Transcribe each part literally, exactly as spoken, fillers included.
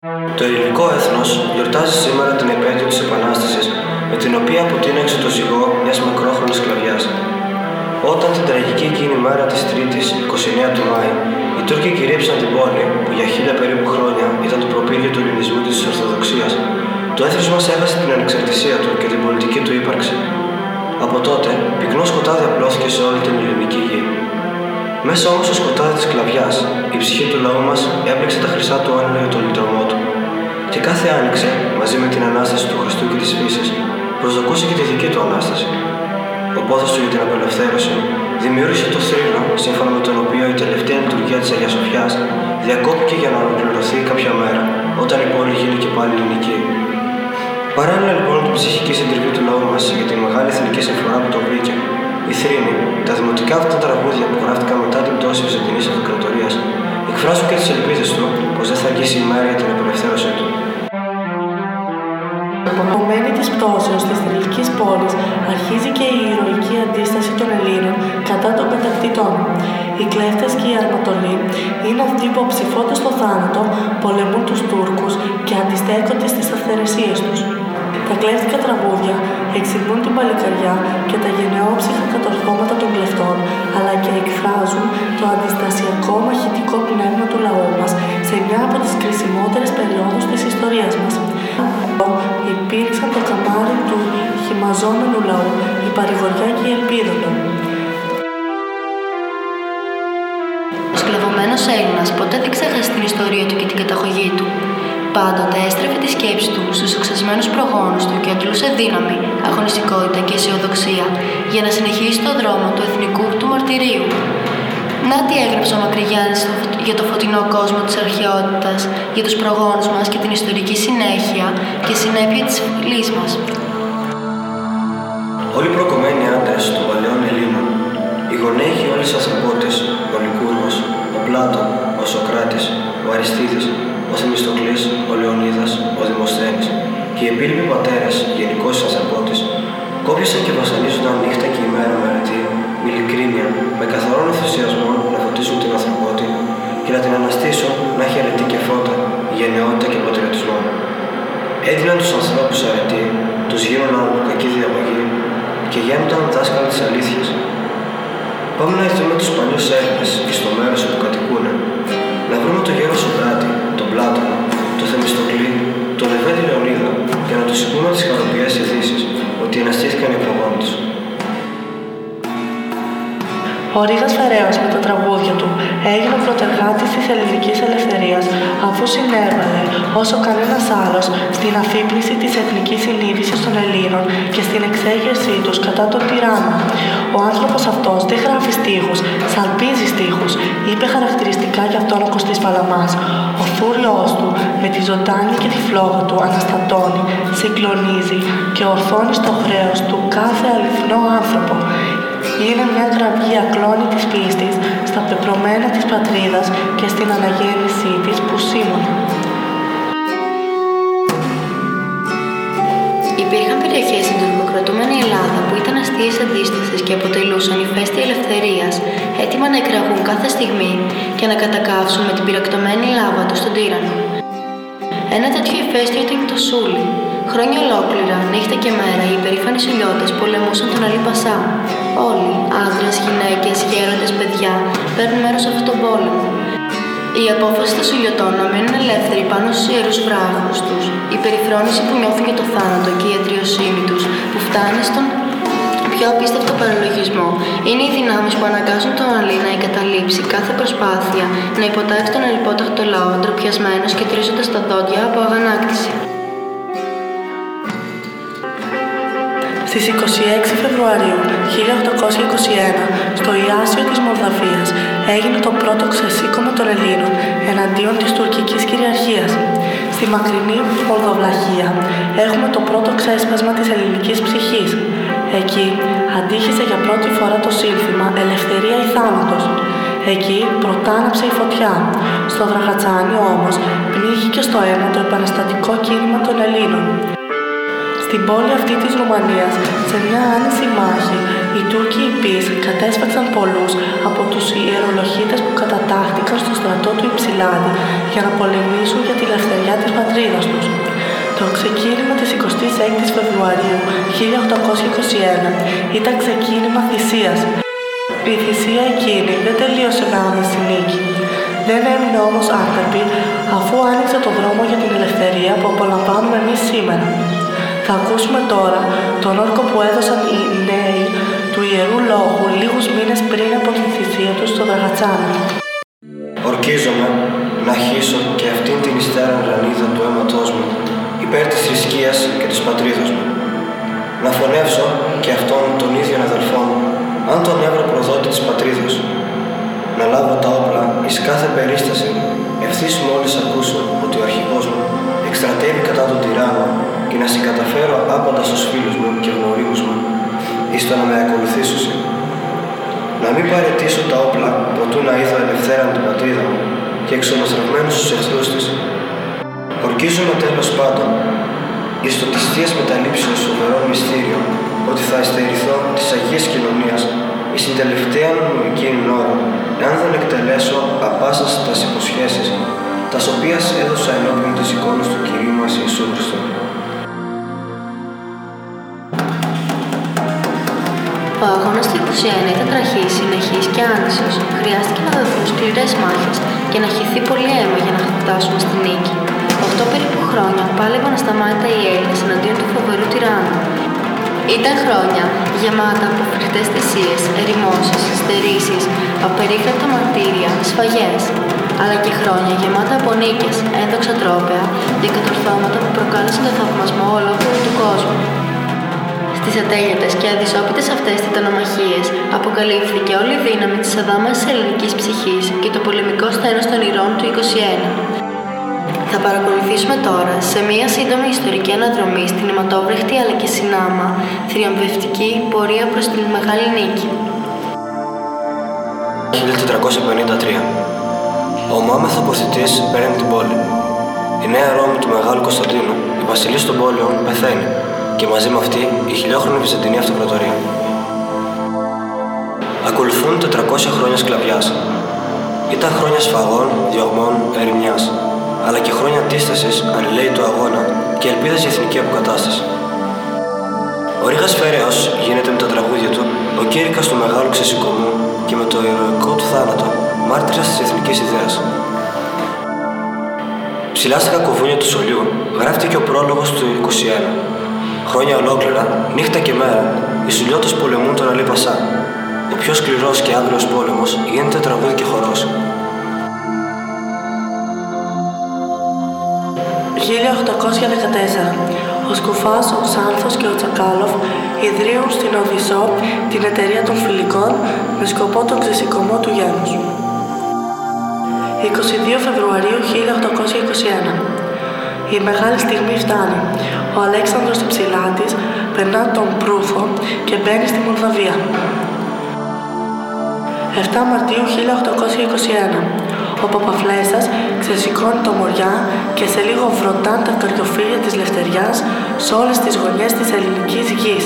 Το ελληνικό έθνος γιορτάζει σήμερα την επέτειο της Επανάστασης, με την οποία αποτείναξε το ζυγό μιας μακρόχρονης σκλαβιάς. Όταν την τραγική εκείνη μέρα της Τρίτης, εικοστή ενάτη του Μάη, οι Τούρκοι κυρίεψαν την πόλη, που για χίλια περίπου χρόνια ήταν το προπήλαιο του ελληνισμού της Ορθοδοξίας, το έθνος μας έχασε την ανεξαρτησία του και την πολιτική του ύπαρξη. Από τότε, πυκνό σκοτάδι απλώθηκε σε όλη την ελληνική γη. Μέσα όμως στο σκοτάδι της σκλαβιάς, η ψυχή του λαού μας έπλεξε τα χρυσά του άνελα για τον λυτρωμό του. Και κάθε άνοιξη, μαζί με την Ανάσταση του Χριστού και της φύσης, προσδοκούσε και τη δική του Ανάσταση. Ο πόθος του για την απελευθέρωση δημιούργησε το θρύλο, σύμφωνα με τον οποίο η τελευταία λειτουργία της Αγίας Σοφιάς διακόπηκε για να ολοκληρωθεί κάποια μέρα, όταν η πόλη γίνει και πάλι ελληνική. Παράλληλα λοιπόν την ψυχική συντριβή του λαού μας για τη μεγάλη εθνική συμφορά που το βρήκε, η θρήνη, τα δημοτικά αυτά τραγούδια που γράφτηκαν μετά την πτώση Βυζαντινής Αυτοκρατορίας, εκφράζουν και τις ελπίδες του πως δεν θα αργήσει η μέρα για την απελευθέρωσή του. Απομένη της πτώσεως της θρυλικής πόλης αρχίζει και η ηρωική αντίσταση των Ελλήνων κατά των κατακτητών. Οι κλέφτες και οι αρματολοί είναι αυτοί που ψηφώντας το θάνατο πολεμούν τους Τούρκους και αντιστέκονται στις αυθαιρεσίες τους. Τα κλέφτικα τραγούδια εξηγούν την παλικαριά και τα γενναιόψυχα κατορθώματα των κλεφτών, αλλά και εκφράζουν το αντιστασιακό μαχητικό πνεύμα του λαού μας σε μια από τις κρισιμότερες περιόδους της ιστορίας μας. Υπήρξαν το καμάρι του χυμαζόμενου λαού, η παρηγοριά και η ελπίδα του. Ο σκλαβωμένος Έλληνας ποτέ δεν ξέχασε την ιστορία του και την καταγωγή του. Πάντοτε έστρεφε τη σκέψη του στους οξασμένους προγόνους του και αντλούσε δύναμη, αγωνιστικότητα και αισιοδοξία για να συνεχίσει τον δρόμο του εθνικού του μαρτυρίου. Να τι έγραψε ο Μακρυγιάννης για το φωτεινό κόσμο της αρχαιότητας, για τους προγόνους μας και την ιστορική συνέχεια και συνέπεια της φυλής μας. Όλοι οι προκομμένοι άντρες των παλαιών Ελλήνων, οι γονέοι και όλες τις ανθρωπότητες, ο Λυκούρμος, ο Πλάτων, ο Σωκράτης, ο Αριστίδης, ο Θεμιστοκλής, ο Λεωνίδας, ο Δημοσθένης και οι επίλοιποι πατέρες γενικώς της ανθρωπότητες, κόπιασαν και βασανίζονταν νύχτα και ημέρα με αρετή, με ειλικρίνεια, με καθαρόν ενθουσιασμό να φωτίσουν την ανθρωπότητα και να την αναστήσουν να έχει αρετή και φώτα, γενναιότητα και πατριωτισμό. Έδιναν τους ανθρώπους αρετή, τους γίνονταν κακή διαπαγή και γένονταν δάσκαλοι της αλήθειας. Πάμε να δούμε τους παλιούς Έλληνες και στο μέρος που κατοικούν, να βρούμε τον γέρο Σωκράτη, τον Πλάτωνα, τον Θεμιστοκλή, τον Λεβέντη Λεωνίδα και να τους πούμε τις χαροποιές ειδήσεις ότι αναστήθηκαν οι προγόνοι τους. Ο Ρήγας Φεραίος με τα τραγούδια του έγινε ο πρωτεργάτης της ελληνικής ελευθερίας, αφού συνέβαλε όσο κανένας άλλος στην αφύπνιση της εθνικής συνείδησης των Ελλήνων και στην εξέγερσή τους κατά τον τυράννο. Ο άνθρωπος αυτός δεν γράφει στίχους, σαλπίζει στίχους, είπε χαρακτηριστικά για αυτόν ο Κωστής Παλαμάς. Ο θούριος του με τη ζωντάνια και τη φλόγα του αναστατώνει, συγκλονίζει και ορθώνει στο χρέος του κάθε αληθινό άνθρωπο. Είναι μια κραυγή ακλόνη της πίστης στα πεπρωμένα της πατρίδας και στην αναγέννησή της που σήμωνα. Υπήρχαν περιοχές στην τουρκοκρατούμενη Ελλάδα που ήταν αστείες αντίστασης και αποτελούσαν ηφαίστεια ελευθερίας, έτοιμα να εκραγούν κάθε στιγμή και να κατακάψουν με την πυρακτωμένη λάβα του στον τύραννο. Ένα τέτοιο ηφαίστειο ήταν το Σούλι. Χρόνια ολόκληρα, νύχτα και μέρα, οι υπερήφανοι Σουλιώτες πολεμούσαν τον Αλή Πασά. Όλοι, άντρες, γυναίκες, γέροντες, παιδιά, παίρνουν μέρος σε αυτόν τον πόλεμο. Η απόφαση των Σουλιωτών να μείνουν ελεύθεροι πάνω στους ιερούς βράχους τους, η περιφρόνηση που νιώθουν για το θάνατο και η ατριοσύνη τους που φτάνει στον πιο απίστευτο παραλογισμό, είναι οι δυνάμεις που αναγκάζουν τον Αλή να εγκαταλείψει κάθε προσπάθεια να υποτάξει τον αλλιπότακτο λαό, ντροπιασμένος και τρίζοντας τα δόντια από αγανάκτηση. Στις είκοσι έξι Φεβρουαρίου χίλια οκτακόσια είκοσι ένα, στο Ιάσιο της Μολδαβίας, έγινε το πρώτο ξεσήκωμα των Ελλήνων εναντίον της τουρκικής κυριαρχίας. Στη μακρινή Μολδοβλαχία έχουμε το πρώτο ξέσπασμα της ελληνικής ψυχής. Εκεί αντίχησε για πρώτη φορά το σύνθημα «Ελευθερία ή θάνατος». Εκεί πρωτάναψε η φωτιά. Στο Δραγατσάνι όμως πνίγηκε στο αίμα το επαναστατικό κίνημα των Ελλήνων. Στην πόλη αυτή της Ρουμανίας, σε μια άνηση μάχη, οι Τούρκοι υπείς κατέσφαξαν πολλούς από τους ιερολοχίτες που κατατάχθηκαν στο στρατό του Υψηλάδη για να πολεμήσουν για τη ελευθεριά της πατρίδας τους. Το ξεκίνημα της εικοστής έκτης Φεβρουαρίου χίλια οκτακόσια είκοσι ένα ήταν ξεκίνημα θυσίας. Η θυσία εκείνη δεν τελείωσε με άμεση νίκη. Δεν έμεινε όμως άκαρπη, αφού άνοιξε το δρόμο για την ελευθερία που απολαμβάνουμε εμείς σήμερα. Θα ακούσουμε τώρα τον όρκο που έδωσαν οι νέοι του Ιερού Λόγου λίγους μήνες πριν από τη θυσία τους στο Δραγατσάνι. Ορκίζομαι να χύσω και αυτήν την υστέραν ρανίδα του αίματός μου υπέρ της θρησκείας και της πατρίδος μου. Να φωνεύσω και αυτόν τον ίδιο αδελφό μου, αν τον έβρω προδότη της πατρίδος. Να λάβω τα όπλα εις κάθε περίσταση, ευθύς μόλις ακούσω ότι ο αρχηγός μου εκστρατεύει κατά τον τυράννο και να συγκαταφέρω άπαντα στους φίλους μου και γνωρίμους μου, εις το να με ακολουθήσουν. Να μην παραιτήσω τα όπλα προτού να είδω ελευθέραν την πατρίδα μου και εξομοστραγμένους στους εχθρούς της. Ορκίζομαι τέλος πάντων, εις το της Θείας Μεταλήψεως σοβερών μυστήριων, ότι θα εστερηθώ της Αγίας Κοινωνίας εις την τελευταία μου εκείνην ώρα, εάν δεν εκτελέσω απάσας τας υποσχέσεις, τας οποίας έδωσα ενώπιον της εικόνας του Κυρίου μας Ιησού Χριστού. Ο αγώνας του είκοσι ένα ήταν τραχής, συνεχής και άνησος. Χρειάστηκε να δοθούν σκληρές μάχες και να χυθεί πολύ αίμα για να φτάσουμε στη νίκη. Οχτώ περίπου χρόνια πάλευαν ασταμάτητα οι Έλληνες εναντίον του φοβερού τυράννου. Ήταν χρόνια γεμάτα από φρικτές θυσίες, ερημώσεις, στερήσεις, απερίγραπτα μαρτύρια, σφαγές. Αλλά και χρόνια γεμάτα από νίκες, ένδοξα τρόπαια και κατορθώματα που προκάλεσαν τον θαυμασμό ολόκληρου του κόσμου. Στις ατέλειωτες και αδυσόπιτες αυτές τιτανομαχίες αποκαλύφθηκε όλη η δύναμη της αδάμασης ελληνικής ψυχής και το πολεμικό σθένος των ηρών του είκοσι ένα. Θα παρακολουθήσουμε τώρα σε μία σύντομη ιστορική αναδρομή στην αιματόβρεχτη αλλά και συνάμα θριαμβευτική πορεία προς την Μεγάλη Νίκη. χίλια τετρακόσια πενήντα τρία. Ο Μωάμεθ ο Πορθητής παίρνει την πόλη. Η νέα Ρώμη του Μεγάλου Κωνσταντίνου, η βασιλής των πόλεων, πεθαίνει και μαζί με αυτή η χιλιόχρονη Βυζαντινή Αυτοκρατορία. Ακολουθούν τετρακόσια χρόνια σκλαβιάς. Ήταν χρόνια σφαγών, διωγμών, ερημιάς, αλλά και χρόνια αντίστασης, αλληλέητου αγώνα και ελπίδας για εθνική αποκατάσταση. Ο Ρήγας Φεραίος γίνεται με τα τραγούδια του ο κήρυκας του μεγάλου ξεσηκωμού και με το ηρωικό του θάνατο, μάρτυρας της εθνικής ιδέας. Ψηλά στα κακοβούνια του Σολιού γράφτηκε ο πρόλογος του είκοσι ένα. Χρόνια ολόκληρα, νύχτα και μέρα, οι Σουλιώτες πολεμούν τον Αλή Πασά. Ο πιο σκληρός και άγριος πόλεμος γίνεται τραγούδι και χορός. χίλια οκτακόσια δεκατέσσερα. Ο Σκουφάς, ο Ξάνθος και ο Τσακάλοφ ιδρύουν στην Οδυσσό την εταιρεία των Φιλικών με σκοπό τον ξεσηκωμό του γένους. είκοσι δύο Φεβρουαρίου χίλια οκτακόσια είκοσι ένα. Η μεγάλη στιγμή φτάνει. Ο Αλέξανδρος Υψηλάτης περνά τον Προύθο και μπαίνει στη Μολδαβία. επτά Μαρτίου χίλια οκτακόσια είκοσι ένα. Ο Παπαφλέσσας ξεσηκώνει το Μοριά και σε λίγο βροντάν τα καρδιοφύλια της Λευτεριάς σε όλες τις γωνιές της ελληνικής γης.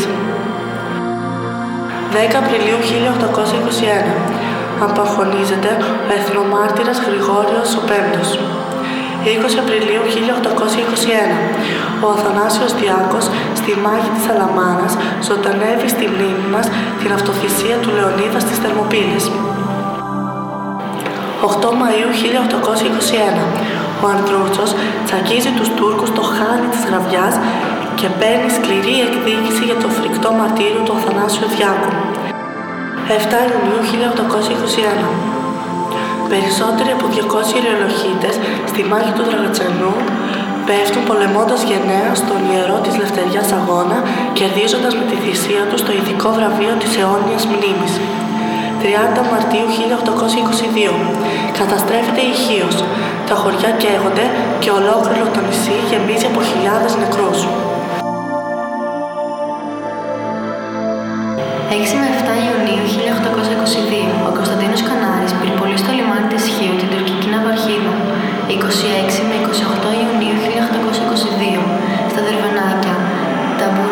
δέκα Απριλίου χίλια οκτακόσια είκοσι ένα. Απαγχωνίζεται ο εθνομάρτυρας Γρηγόριος ο Πέμπτος. είκοσι Απριλίου χίλια οκτακόσια είκοσι ένα. Ο Αθανάσιος Διάκος στη μάχη της Αλαμάνας ζωντανεύει στη μνήμη μας την αυτοθυσία του Λεωνίδα στις Θερμοπύλες. οκτώ Μαΐου χίλια οκτακόσια είκοσι ένα. Ο Ανδρούτσος τσακίζει τους Τούρκους στο χάνι της Γραβιάς και παίρνει σκληρή εκδίκηση για το φρικτό μαρτύριο του Αθανάσιου Διάκου. επτά Ιουνίου χίλια οκτακόσια είκοσι ένα. Περισσότεροι από διακόσιοι ιερολοχίτες στη μάχη του Δραγατσανού πέφτουν πολεμώντας γενναία στον ιερό της Λευτεριάς αγώνα, κερδίζοντας με τη θυσία τους το ειδικό βραβείο της αιώνιας μνήμης. τριάντα Μαρτίου χίλια οκτακόσια είκοσι δύο. Καταστρέφεται η Χίος. Τα χωριά καίγονται και ολόκληρο το νησί γεμίζει από χιλιάδες νεκρούς. έξι με επτά Ιουνίου χίλια οκτακόσια είκοσι δύο. Ο Κωνσταντίνος Κανάρης πυρπολεί στο λιμάνι της Χίου την τουρκική ναυαρχίδα. είκοσι έξι με είκοσι οκτώ Ιουνίου χίλια οκτακόσια είκοσι δύο. Στα Δερβενάκια, τα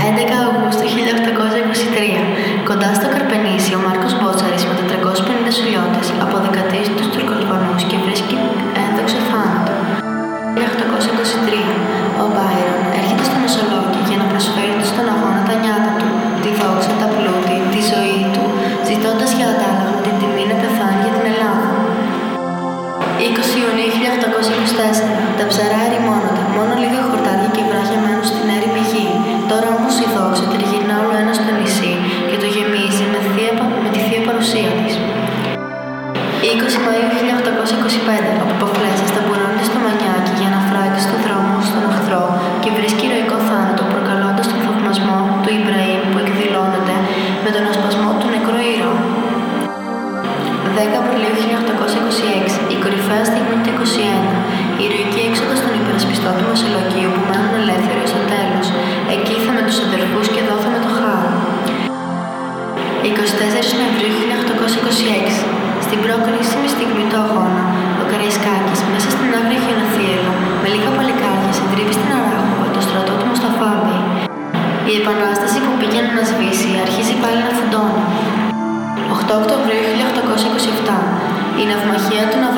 έντεκα Αυγούστου χίλια οκτακόσια είκοσι τρία, κοντά στο Καρπενήσι, ο Μάρκος Μπότσαρης με τετρακόσιους πενήντα σουλιώτες αποδεκατίζει τους Τουρκοαλβανούς και βρίσκει ένδοξο θάνατο. χίλια οκτακόσια είκοσι τρία, ο Μπάιρον έρχεται στο Μεσολόγγι για να προσφέρει στον αγώνα τα νιάτα του, τη δόξα, τα πλούτη, τη ζωή του, ζητώντας για αντάλλαγμα την τιμή να πεθάνει για την Ελλάδα. είκοσι Ιουνίου χίλια οκτακόσια είκοσι τέσσερα, τα ψαρά ερημώνονται, μόνο λίγα χορτάρια και βράχια μένουν στην έρημη γη. Τώρα όμως η δόξα τριγυρνά όλο ένα στο νησί και το γεμίζει με, θεία, με τη θεία παρουσία της. είκοσι Μαΐου χίλια οκτακόσια είκοσι πέντε, ο Παπαφλέσσας ταμπουρώνεται στο Μανιάκι για να φράξει στον δρόμο στον εχθρό και βρίσκει ηρωικό θάνατο, προκαλώντας τον θαυμασμό του Ιμπραήμ που εκδηλώνεται με τον ασπασμό του νεκρού ήρωα. δέκα Απριλίου χίλια οκτακόσια είκοσι έξι, η κορυφαία στιγμή του είκοσι ένα, η ηρωική έξοδος των υπερασπιστών του Μεσολογγίου που μένουν ελεύθεροι ως το τέλος. Εκείθαμε τους αδερφούς και δόθαμε το χάρο. είκοσι τέσσερις Νοεμβρίου χίλια οκτακόσια είκοσι έξι, στην προκρίσιμη στιγμή του αγώνα, ο Καραϊσκάκης μέσα στην άγρια χιονοθύελλα με λίγα παλικάρια συντρίβει στην Αράχοβα το στρατό του Μουσταφά-μπεϊ. Η επανάσταση που πήγαινε να σβήσει αρχίζει πάλι να φουντώνει. οκτώ Οκτωβρίου χίλια οκτακόσια είκοσι επτά, η ναυμαχία του